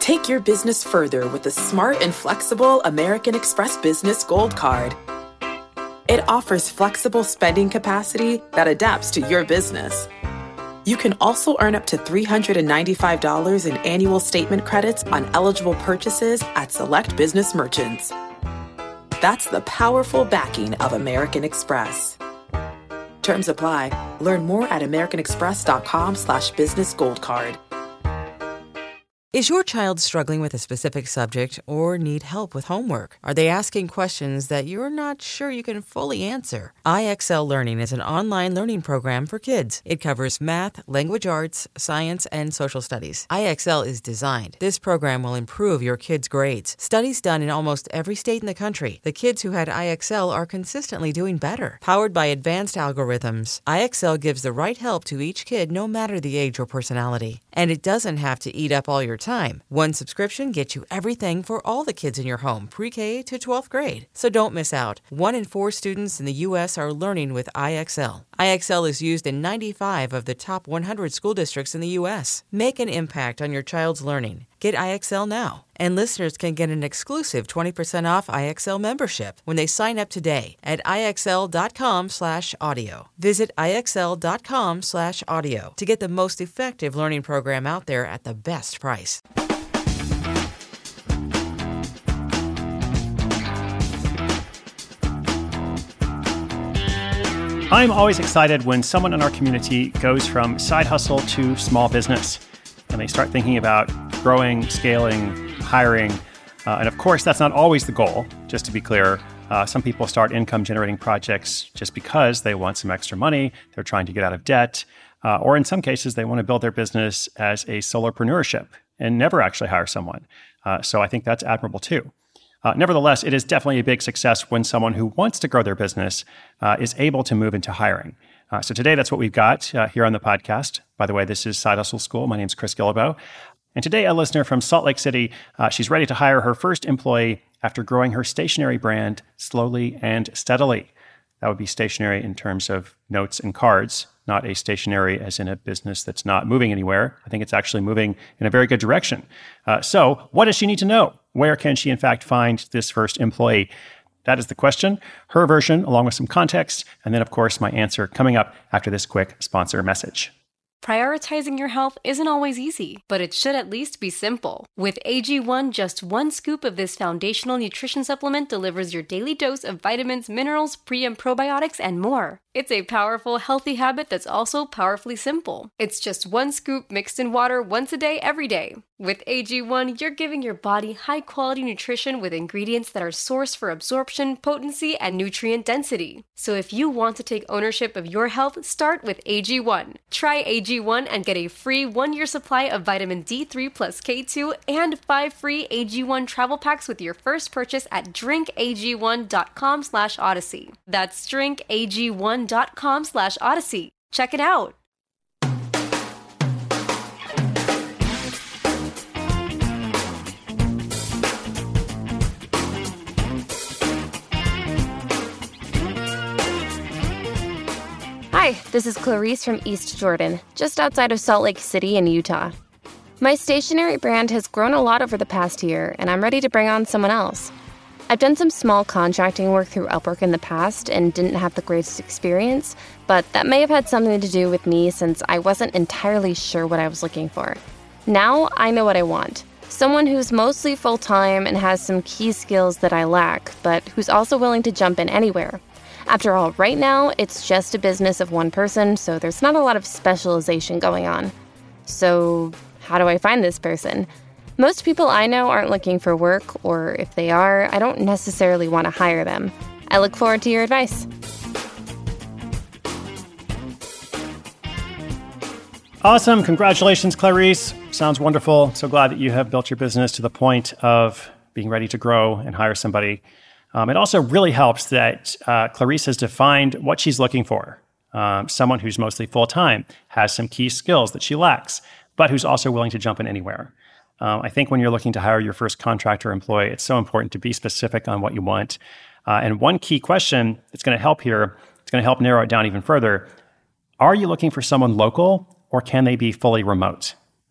Take your business further with the smart and flexible American Express Business Gold Card. It offers flexible spending capacity that adapts to your business. You can also earn up to $395 in annual statement credits on eligible purchases at select business merchants. That's the powerful backing of American Express. Terms apply. Learn more at americanexpress.com/business gold card. Is your child struggling with a specific subject or need help with homework? Are they asking questions that you're not sure you can fully answer? IXL Learning is an online learning program for kids. It covers math, language arts, science, and social studies. IXL is designed. This program will improve your kids' grades. Studies done in almost every state in the country. The kids who had IXL are consistently doing better. Powered by advanced algorithms, IXL gives the right help to each kid no matter the age or personality. And it doesn't have to eat up all your time. One subscription gets you everything for all the kids in your home, pre-K to 12th grade. So don't miss out. 1 in 4 students in the U.S. are learning with IXL. IXL is used in 95 of the top 100 school districts in the U.S. Make an impact on your child's learning. Get IXL now. And listeners can get an exclusive 20% off IXL membership when they sign up today at IXL.com/audio. Visit IXL.com/audio to get the most effective learning program out there at the best price. I'm always excited when someone in our community goes from side hustle to small business, and they start thinking about growing, scaling, hiring. And of course, that's not always the goal, just to be clear. Some people start income-generating projects just because they want some extra money, they're trying to get out of debt, or in some cases, they want to build their business as a solopreneurship and never actually hire someone. So I think that's admirable too. Nevertheless, it is definitely a big success when someone who wants to grow their business is able to move into hiring. So today, that's what we've got here on the podcast. By the way, this is Side Hustle School. My name is Chris Guillebeau. And today, a listener from Salt Lake City, she's ready to hire her first employee after growing her stationery brand slowly and steadily. That would be stationery in terms of notes and cards, not a stationery as in a business that's not moving anywhere. I think it's actually moving in a very good direction. So what does she need to know? Where can she, in fact, find this first employee? That is the question, her version, along with some context, and then, of course, my answer coming up after this quick sponsor message. Prioritizing your health isn't always easy, but it should at least be simple. With AG1, just 1 scoop of this foundational nutrition supplement delivers your daily dose of vitamins, minerals, pre- and probiotics, and more. It's a powerful, healthy habit that's also powerfully simple. It's just 1 scoop mixed in water once a day, every day. With AG1, you're giving your body high-quality nutrition with ingredients that are sourced for absorption, potency, and nutrient density. So if you want to take ownership of your health, start with AG1. Try AG1 and get a free 1-year supply of vitamin D3 plus K2 and 5 free AG1 travel packs with your first purchase at drinkag1.com/odyssey. That's drinkag1.com/odyssey. Check it out. Hi, this is Clarice from East Jordan, just outside of Salt Lake City in Utah. My stationery brand has grown a lot over the past year, and I'm ready to bring on someone else. I've done some small contracting work through Upwork in the past and didn't have the greatest experience, but that may have had something to do with me since I wasn't entirely sure what I was looking for. Now I know what I want. Someone who's mostly full-time and has some key skills that I lack, but who's also willing to jump in anywhere. After all, right now, it's just a business of one person, so there's not a lot of specialization going on. So, how do I find this person? Most people I know aren't looking for work, or if they are, I don't necessarily want to hire them. I look forward to your advice. Awesome. Congratulations, Clarice. Sounds wonderful. So glad that you have built your business to the point of being ready to grow and hire somebody. It also really helps that Clarice has defined what she's looking for. Someone who's mostly full-time, has some key skills that she lacks, but who's also willing to jump in anywhere. I think when you're looking to hire your first contractor employee, it's so important to be specific on what you want. And one key question that's going to help here, it's going to help narrow it down even further. Are you looking for someone local, or can they be fully remote?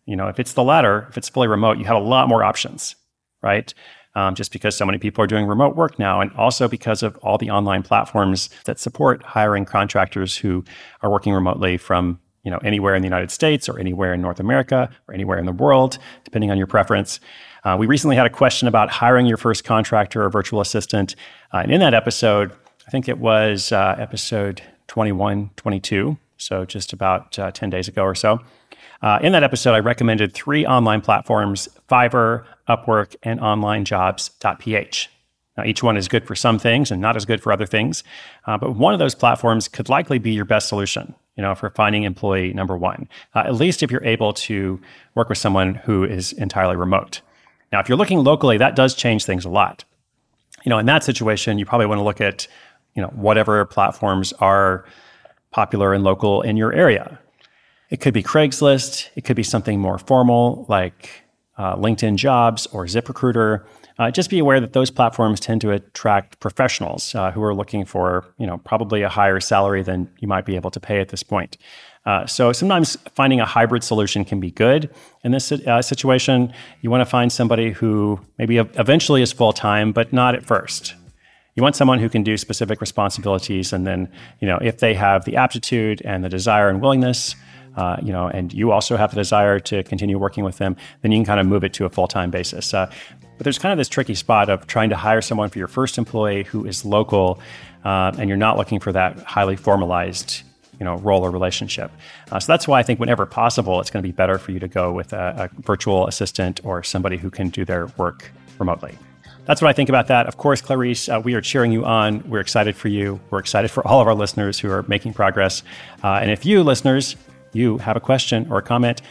If it's the latter, if it's fully remote, you have a lot more options, right? Just because so many people are doing remote work now, and also because of all the online platforms that support hiring contractors who are working remotely from anywhere in the United States or anywhere in North America or anywhere in the world, depending on your preference. We recently had a question about hiring your first contractor or virtual assistant. And in that episode, I think it was episode 21, 22, so just about 10 days ago or so. In that episode, I recommended 3 online platforms: Fiverr, Upwork, and OnlineJobs.ph. Now, each one is good for some things and not as good for other things, but one of those platforms could likely be your best solution, for finding employee number one, at least if you're able to work with someone who is entirely remote. Now, if you're looking locally, that does change things a lot. In that situation, you probably want to look at, whatever platforms are popular and local in your area. It could be Craigslist. It could be something more formal like LinkedIn Jobs or ZipRecruiter. Just be aware that those platforms tend to attract professionals who are looking for, probably a higher salary than you might be able to pay at this point. So sometimes finding a hybrid solution can be good. In this situation, you want to find somebody who maybe eventually is full-time, but not at first. You want someone who can do specific responsibilities, and then, if they have the aptitude and the desire and willingness, and you also have the desire to continue working with them, then you can kind of move it to a full-time basis. But there's kind of this tricky spot of trying to hire someone for your first employee who is local, and you're not looking for that highly formalized, role or relationship. So that's why I think whenever possible, it's going to be better for you to go with a virtual assistant or somebody who can do their work remotely. That's what I think about that. Of course, Clarice, we are cheering you on. We're excited for you. We're excited for all of our listeners who are making progress. And if you listeners, you have a question or a comment,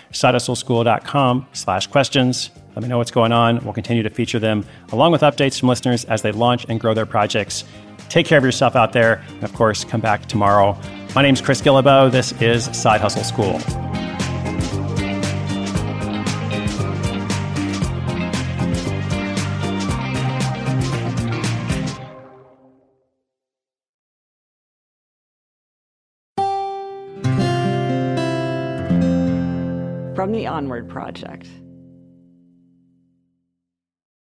sidehustleschool.com/questions. Let me know what's going on. We'll continue to feature them along with updates from listeners as they launch and grow their projects. Take care of yourself out there. And of course, come back tomorrow. My name's Chris Guillebeau. This is Side Hustle School. From the Onward Project.